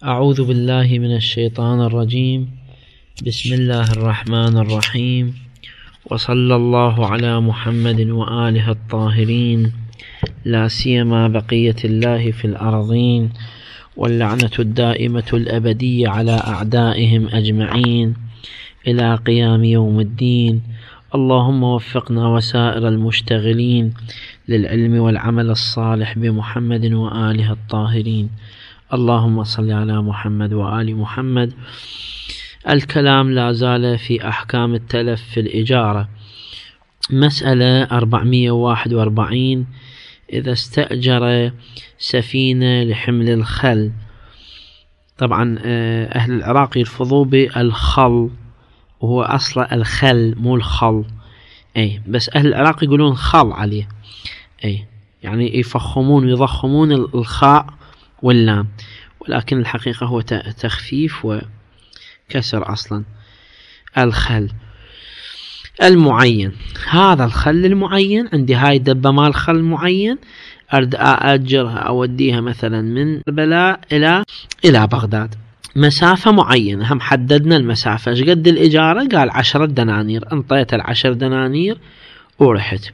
أعوذ بالله من الشيطان الرجيم. بسم الله الرحمن الرحيم، وصلى الله على محمد وآله الطاهرين، لا سيما بقية الله في الأرضين، واللعنة الدائمة الأبدية على أعدائهم أجمعين إلى قيام يوم الدين. اللهم وفقنا وسائر المشتغلين للعلم والعمل الصالح بمحمد وآله الطاهرين. اللهم صل على محمد وآل محمد. الكلام لا زال في أحكام التلف في الإجارة. مسألة 441: إذا استأجر سفينة لحمل الخل. طبعا أهل العراق يلفظوا بالخل، وهو أصلا الخل مو الخل، بس أهل العراق يقولون خل عليه، يعني يفخمون ويضخمون الخاء واللام، ولكن الحقيقة هو تخفيف وكسر أصلا. الخل المعين، هذا الخل المعين عندي، هاي دبة مال خل معين أرد أأجرها أوديها مثلا من كربلاء إلى بغداد، مسافة معينة، هم حددنا المسافة. ايش قد الإجارة؟ قال 10 دنانير. انطيت 10 دنانير ورحت.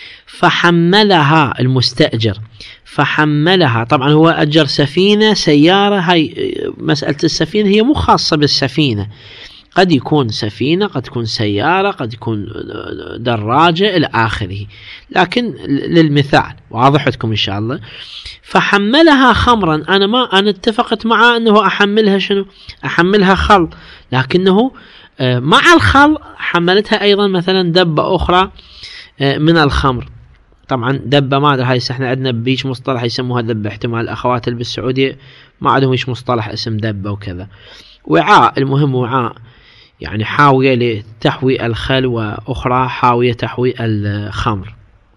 فحملها المستأجر، فحملها، طبعا هو أجر سفينة سيارة. هاي مسألة السفينة هي مو خاصة بالسفينة، قد يكون سفينة، قد تكون سيارة، قد يكون دراجة إلى آخره، لكن للمثال واضح لكم إن شاء الله. فحملها خمرا، أنا اتفقت معه أنه أحملها شنو؟ أحملها خل، لكنه مع الخل حملتها أيضا مثلا دبة أخرى من الخمر. طبعا دبة ما أدري، هاي احنا عندنا بيش مصطلح يسموها دبة، احتمال الأخوات اللي بالسعودية ما عندهم ايش مصطلح اسم دبة وكذا. وعاء، المهم وعاء يعني حاوية لتحوي الخل، وأخرى حاوية تحوي الخمر.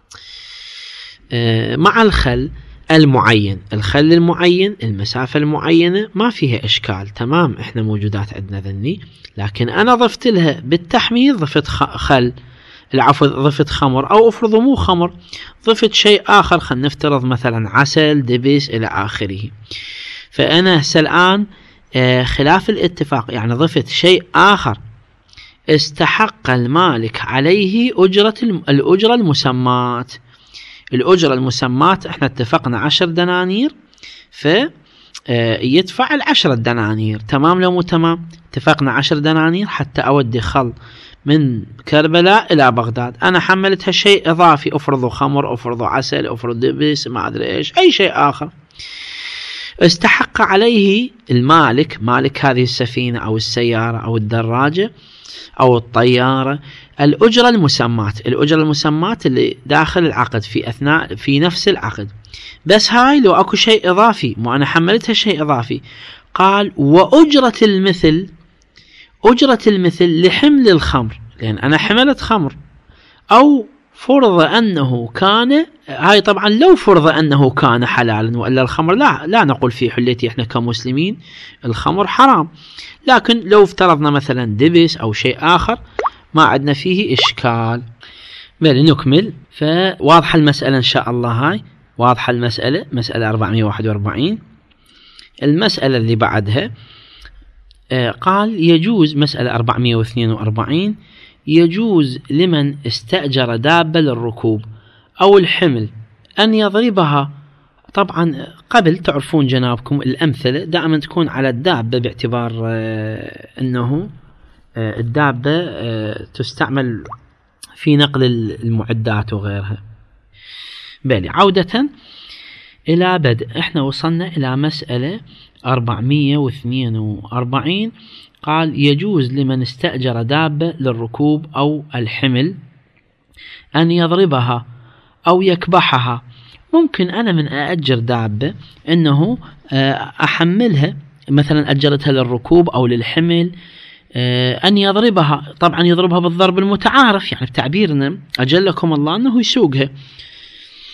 مع الخل المعين، الخل المعين، المسافة المعينة ما فيها إشكال، تمام، احنا موجودات عندنا ذني، لكن أنا ضفت لها بالتحميل، ضفت خل، العفو، ضفت خمر، أو افرضوا مو خمر، ضفت شيء آخر، خلينا نفترض مثلا عسل، دبس إلى آخره. فأنا هسه الآن خلاف الاتفاق، يعني ضفت شيء آخر، استحق المالك عليه الأجرة المسمات. الأجرة المسمات احنا اتفقنا 10 دنانير، فيدفع 10 دنانير، تمام لو مو تمام؟ اتفقنا 10 دنانير حتى أودي خل من كربلاء إلى بغداد، أنا حملتها شيء إضافي، أفرضوا خمر، أفرضوا عسل، أفرضوا دبس، ما أدري إيش، أي شيء آخر. استحق عليه المالك، مالك هذه السفينة أو السيارة أو الدراجة أو الطيارة، الأجرة المسمات. الأجرة المسمات اللي داخل العقد في نفس العقد، بس هاي لو أكو شيء إضافي، مو أنا حملتها شيء إضافي. قال وأجرة المثل، أجرة المثل لحمل الخمر، لأن أنا حملت خمر، أو فرض أنه كان، هاي طبعا لو فرض أنه كان حلالا، وإلا الخمر لا نقول في حليتي، إحنا كمسلمين الخمر حرام، لكن لو افترضنا مثلا دبس أو شيء آخر ما عندنا فيه إشكال. بل نكمل. فواضحة المسألة إن شاء الله، هاي واضحة المسألة، مسألة 441. المسألة اللي بعدها قال يجوز، مسألة 442، يجوز لمن استأجر دابة للركوب أو الحمل أن يضربها. طبعا قبل تعرفون جنابكم الأمثلة دائما تكون على الدابة، باعتبار أنه الدابة تستعمل في نقل المعدات وغيرها. بالي عودة إلى بدء، احنا وصلنا إلى مسألة 442. قال يجوز لمن استأجر دابة للركوب أو الحمل أن يضربها أو يكبحها. ممكن أنا من أأجر دابة أنه أحملها، مثلا أجرتها للركوب أو للحمل، أن يضربها، طبعا يضربها بالضرب المتعارف، يعني بتعبيرنا أجلكم الله أنه يسوقها.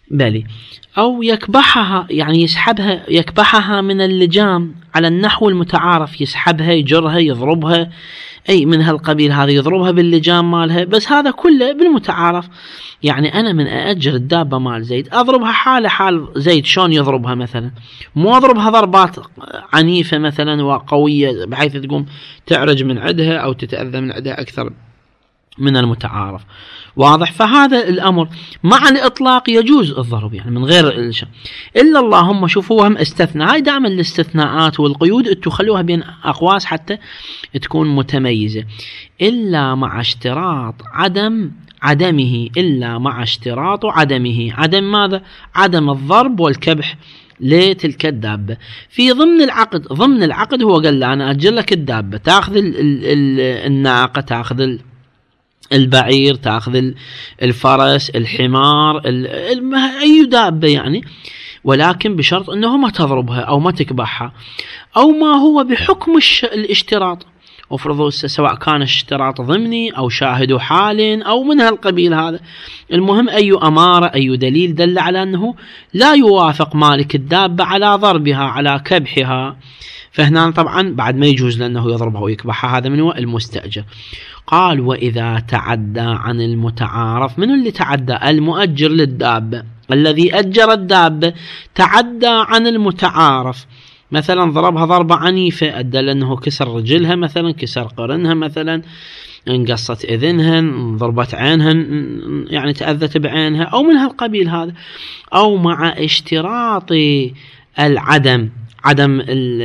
بلي، أو يكبحها، يعني يسحبها، يكبحها من اللجام على النحو المتعارف، يسحبها، يجرها، يضربها، أي من هالقبيل هذا، يضربها باللجام مالها. بس هذا كله بالمتعارف. يعني أنا من أأجر الدابة مال زيد أضربها حال حال زيد شلون يضربها مثلا، مو أضربها ضربات عنيفة مثلا وقوية بحيث تقوم تعرج من عندها أو تتأذى من عندها أكثر من المتعارف. واضح؟ فهذا الأمر مع الإطلاق يجوز الضرب يعني من غير الشيء، إلا اللهم شوفوا هم استثناء. هاي دائما الاستثناءات والقيود انتو خلوها بين أقواس حتى تكون متميزة. إلا مع اشتراط عدمه، إلا مع اشتراط عدمه. عدم ماذا؟ عدم الضرب والكبح لتلك الدابة في ضمن العقد هو قال له أنا أجر لك الدابة، تأخذ الناقة، تأخذ البعير، تأخذ الفرس، الحمار، أي دابة يعني، ولكن بشرط أنه ما تضربها أو ما تكبحها أو ما هو بحكم الاشتراط. افرضوا سواء كان اشتراط ضمني أو شاهد حال أو من هالقبيل هذا. المهم أي أمارة، أي دليل دل على أنه لا يوافق مالك الدابة على ضربها، على كبحها، فهنا طبعا بعد ما يجوز لأنه يضربها ويكبحها. هذا من هو المستأجر. قال وإذا تعدى عن المتعارف. من اللي تعدى؟ المؤجر للدابة، الذي أجر الدابة تعدى عن المتعارف، مثلا ضربها ضربة عنيفة أدى لأنه كسر رجلها مثلا، كسر قرنها مثلا، انقصت إذنها، ضربت عينها، يعني تأذت بعينها أو من هالقبيل هذا. أو مع اشتراط عدم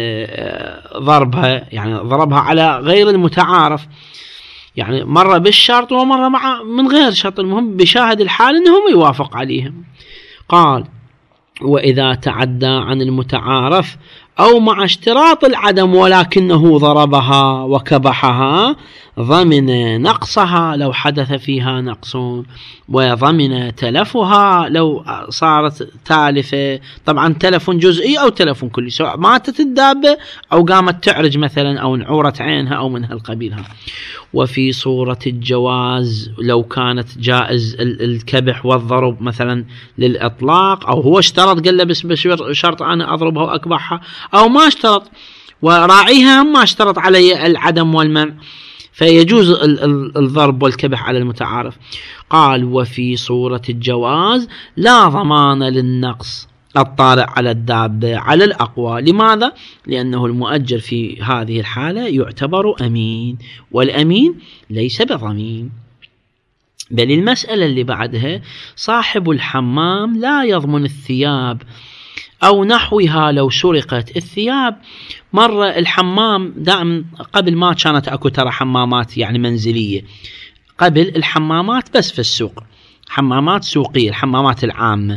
ضربها، يعني ضربها على غير المتعارف، يعني مرة بالشرط ومرة من غير شرط، المهم بشاهد الحال أنهم يوافق عليهم. قال وإذا تعدى عن المتعارف أو مع اشتراط العدم ولكنه ضربها وكبحها ضمن نقصها لو حدث فيها نقص، وضمن تلفها لو صارت تالفة. طبعا تلف جزئي أو تلف كلي، سواء ماتت الدابة أو قامت تعرج مثلا أو انعورت عينها أو من هالقبيلها. وفي صورة الجواز لو كانت جائز الكبح والضرب مثلا للإطلاق، أو هو اشترط قال له بس بشرط أنا أضربها وأكبحها، أو ما اشترط وراعيها ما اشترط علي العدم والمنع، فيجوز الضرب والكبح على المتعارف. قال وفي صورة الجواز لا ضمان للنقص الطارئ على الدابة على الأقوى. لماذا؟ لأنه المؤجر في هذه الحالة يعتبر أمين، والأمين ليس بضمين. بل المسألة اللي بعدها صاحب الحمام لا يضمن الثياب أو نحوها لو سرقت الثياب. مرة الحمام دائما قبل ما كانت أكو ترى حمامات يعني منزلية، قبل الحمامات بس في السوق، حمامات سوقية، الحمامات العامة.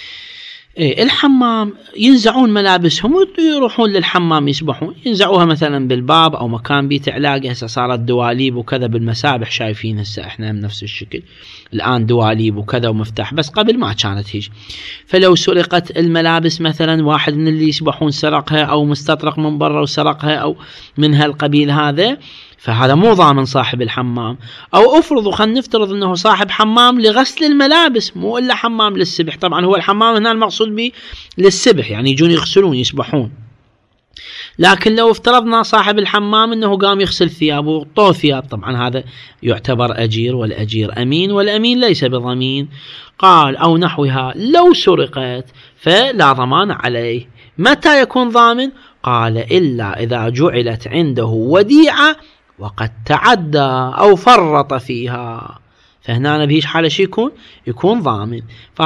الحمام ينزعون ملابسهم ويروحون للحمام يسبحون، ينزعوها مثلا بالباب أو مكان بيت علاقة. هسه صارت دواليب وكذا بالمسابح، شايفين هسه احنا من نفس الشكل الآن دواليب وكذا ومفتاح، بس قبل ما كانت هيج. فلو سرقت الملابس مثلا، واحد من اللي يسبحون سرقها أو مستطرق من برا وسرقها أو من هالقبيل هذا، فهذا مو ضامن صاحب الحمام. أو أفرضوا خلينا نفترض أنه صاحب حمام لغسل الملابس مو إلا حمام للسبح. طبعا هو الحمام هنا المقصود به للسبح، يعني يجون يغسلون يسبحون. لكن لو افترضنا صاحب الحمام أنه قام يغسل ثيابه وطو ثياب، طبعا هذا يعتبر أجير، والأجير أمين، والأمين ليس بضمين. قال أو نحوها لو سرقت فلا ضمان عليه. متى يكون ضامن؟ قال إلا إذا جعلت عنده وديعة وقد تعدى أو فرط فيها، فهنا بهيش حالة شي يكون ضامن.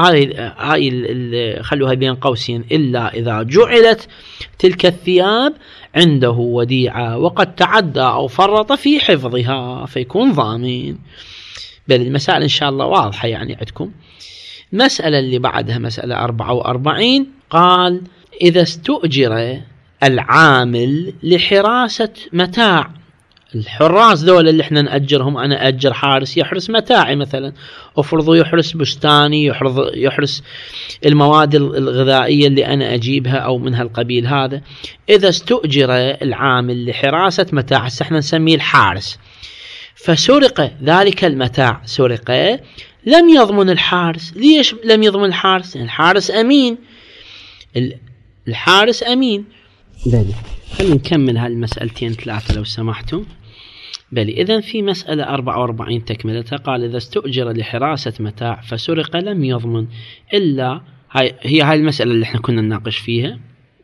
فهذه خلوها بين قوسين، إلا إذا جعلت تلك الثياب عنده وديعة وقد تعدى أو فرط في حفظها فيكون ضامن. بل المسائل إن شاء الله واضحة يعني عندكم. المسألة اللي بعدها مسألة 44. قال إذا استؤجر العامل لحراسة متاع. الحراس ذول اللي احنا نأجرهم، أنا أجر حارس يحرس متاعي مثلا، أفرضوا يحرس بستاني، يحرس المواد الغذائية اللي أنا أجيبها أو من هالقبيل هذا. إذا استؤجر العامل لحراسة متاع، احنا نسميه الحارس، فسرق ذلك المتاع، سرق، لم يضمن الحارس. ليش لم يضمن الحارس؟ الحارس أمين، الحارس أمين. بلي خلينا نكمل هالمسألتين 3 لو سمحتم. بلي إذن في مسألة 44 تكملتها، قال إذا استؤجر لحراسة متاع فسرق لم يضمن إلا، هاي المسألة اللي احنا كنا نناقش فيها،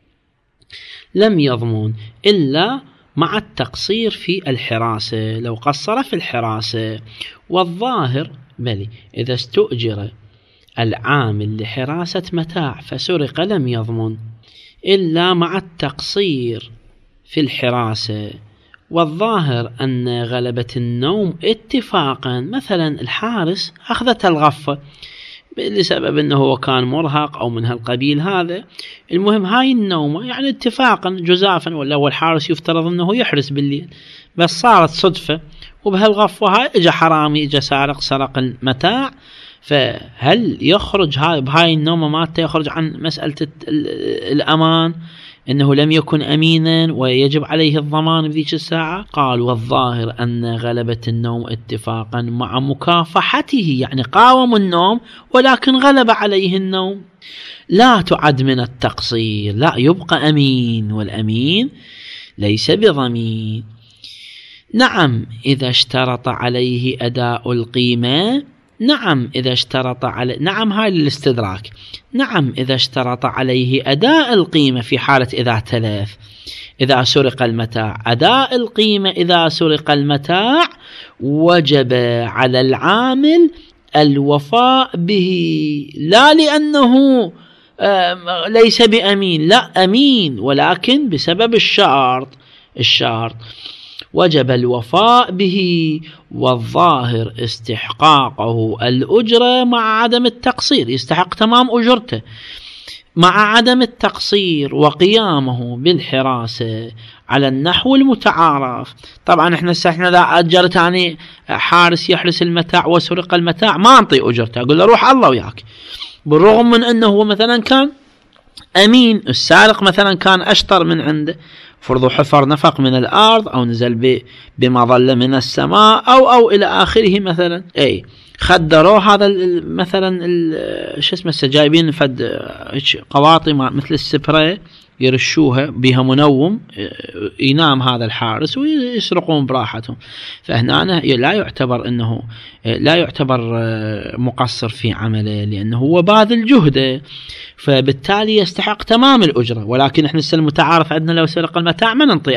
لم يضمن إلا مع التقصير في الحراسة، لو قصر في الحراسة. والظاهر بلي إذا استؤجر العامل لحراسة متاع فسرق لم يضمن إلا مع التقصير في الحراسة. والظاهر أن غلبة النوم اتفاقا، مثلا الحارس أخذت الغفة لسبب أنه هو كان مرهق أو من هالقبيل هذا، المهم هاي النومة يعني اتفاقا جزافا، ولا هو الحارس يفترض أنه يحرس بالليل، بس صارت صدفة وبهالغفوة هاي اجا حرامي، اجا سارق، سرق المتاع. فهل يخرج هاي بهاي النومة مالته يخرج عن مسألة الأمان، أنه لم يكن أمينا ويجب عليه الضمان بذيك الساعة؟ قال والظاهر أن غلبة النوم اتفاقا مع مكافحته، يعني قاوم النوم ولكن غلب عليه النوم، لا تعد من التقصير، لا يبقى أمين، والأمين ليس بضمين. نعم إذا اشترط عليه أداء القيمة، نعم إذا اشترط عليه، نعم هاي الاستدراك، نعم إذا اشترط عليه أداء القيمة في حالة إذا تلف، إذا سرق المتاع أداء القيمة، إذا سرق المتاع وجب على العامل الوفاء به، لا لأنه ليس بأمين، لا أمين ولكن بسبب الشرط وجب الوفاء به. والظاهر استحقاقه الأجرة مع عدم التقصير، يستحق تمام أجرته مع عدم التقصير، وقيامه بالحراسة على النحو المتعارف. طبعا احنا ذا أجرت يعني حارس يحرس المتاع وسرق المتاع، ما أنطي أجرته، أقول له روح الله وياك، بالرغم من أنه هو مثلا كان أمين، السارق مثلا كان أشطر من عنده، فرضوا حفر نفق من الأرض أو نزل بمظلة من السماء أو إلى آخره مثلا، أي خدروه هذا مثلا شو اسمه، جايبين فد قواطي مثل السبراي يرشوها بها منوم، ينام هذا الحارس ويسرقون براحتهم. فهنا لا يعتبر مقصر في عمله، لأنه هو باذل جهده، فبالتالي يستحق تمام الأجرة. ولكن احنا المتعارف عندنا لو سرق المتاع ما ننطي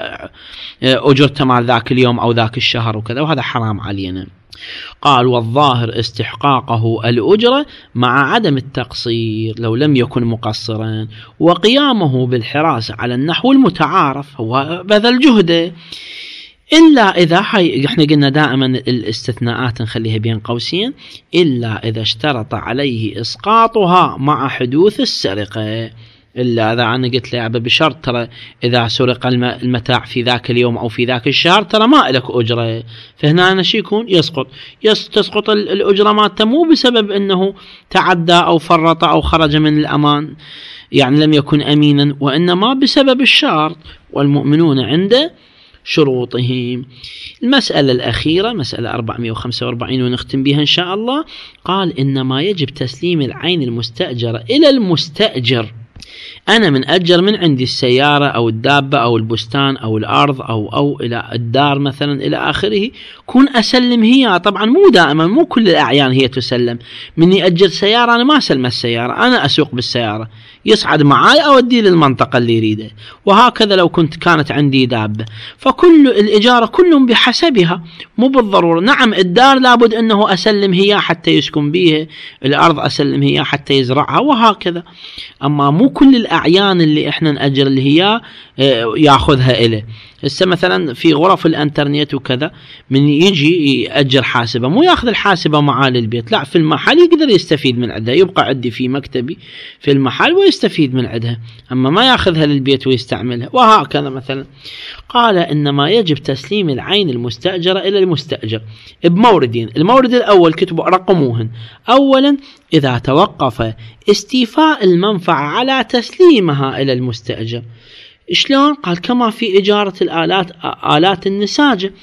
أجرته مال ذاك اليوم أو ذاك الشهر وكذا، وهذا حرام علينا. قال والظاهر استحقاقه الأجرة مع عدم التقصير لو لم يكن مقصرا، وقيامه بالحراسة على النحو المتعارف، هو بذل جهده، إلا إذا احنا قلنا دائما الاستثناءات نخليها بين قوسين، إلا إذا اشترط عليه إسقاطها مع حدوث السرقة. إلا إذا أنا قلت له بشرط ترى إذا سرق المتاع في ذاك اليوم أو في ذاك الشهر ترى ما لك أجرة، فهنا أنا شي يكون تسقط الأجرة مالته، مو بسبب أنه تعدى أو فرط أو خرج من الأمان، يعني لم يكن أمينا، وإنما بسبب الشرط، والمؤمنون عند شروطهم. المسألة الأخيرة مسألة 445 ونختم بها إن شاء الله. قال إنما يجب تسليم العين المستأجرة إلى المستأجر. أنا من أجر من عندي السيارة أو الدابة أو البستان أو الأرض أو إلى الدار مثلا إلى آخره، كون أسلم هي، طبعا مو دائما، مو كل الأعيان هي تسلم. مني أجر سيارة أنا ما أسلم السيارة، أنا أسوق بالسيارة، يصعد معاي أودي للمنطقة اللي يريده، وهكذا لو كانت عندي دابة. فكل الإجارة كلهم بحسبها، مو بالضرورة. نعم الدار لابد أنه أسلم هي حتى يسكن بيها، الأرض أسلم هي حتى يزرعها، وهكذا. أما مو كل الأعيان اللي إحنا نأجر اللي هي يأخذها إله. هسه مثلا في غرف الانترنت وكذا، من يجي يأجر حاسبة مو ياخذ الحاسبة معاه للبيت، لا، في المحل يقدر يستفيد من عندها، يبقى عندي في مكتبي في المحل ويستفيد من عندها، أما ما ياخذها للبيت ويستعملها، وهكذا مثلا. قال إنما يجب تسليم العين المستأجرة إلى المستأجر بموردين. المورد الأول كتبوا رقموهن. أولا إذا توقف استيفاء المنفعة على تسليمها إلى المستأجر. شلون؟ قال كما في إجارة آلات النساجة،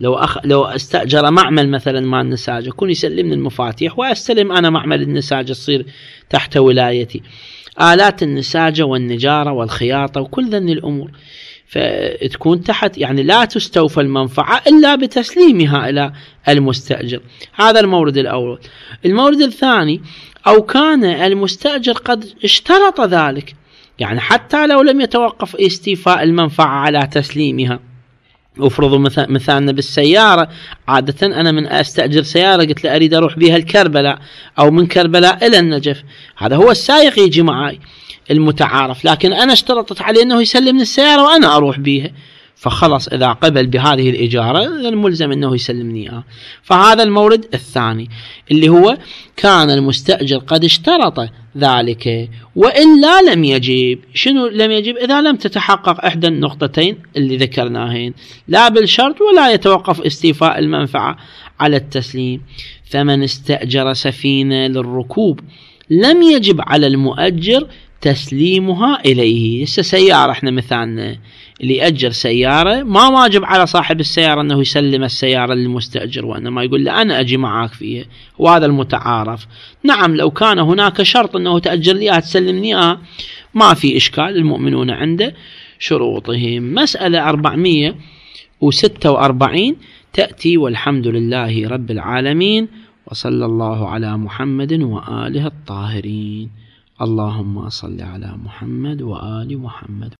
لو استأجر معمل مثلا مال النساج، يكون يسلمني المفاتيح وأستلم أنا معمل النساج، تصير تحت ولايتي آلات النساجة والنجارة والخياطة وكل ذن الأمور، فتكون تحت، يعني لا تستوفى المنفعة إلا بتسليمها إلى المستأجر. هذا المورد الأول. المورد الثاني، أو كان المستأجر قد اشترط ذلك، يعني حتى لو لم يتوقف استيفاء المنفعة على تسليمها. افرضوا مثالنا بالسيارة، عادة أنا من أستأجر سيارة قلت له أريد أروح بها الكربلاء أو من كربلاء إلى النجف، هذا هو السائق يجي معي المتعارف، لكن أنا اشترطت عليه أنه يسلمني السيارة وأنا أروح بها، فخلص إذا قبل بهذه الإجارة الملزم أنه يسلمني فهذا المورد الثاني اللي هو كان المستأجر قد اشترط ذلك وإلا لم يجب. شنو لم يجب؟ إذا لم تتحقق إحدى النقطتين اللي ذكرناهن، لا بالشرط ولا يتوقف استيفاء المنفعة على التسليم. فمن استأجر سفينة للركوب لم يجب على المؤجر تسليمها إليه. سيارة احنا مثالنا اللي يأجر سيارة ما واجب على صاحب السيارة أنه يسلم السيارة للمستأجر، وإنما يقول له أنا أجي معاك فيها، وهذا المتعارف. نعم لو كان هناك شرط أنه تأجر لي تسلمني ما في إشكال، المؤمنون عنده شروطهم. مسألة 446 تأتي: والحمد لله رب العالمين، وصلى الله على محمد وآله الطاهرين. اللهم صل على محمد وآل محمد.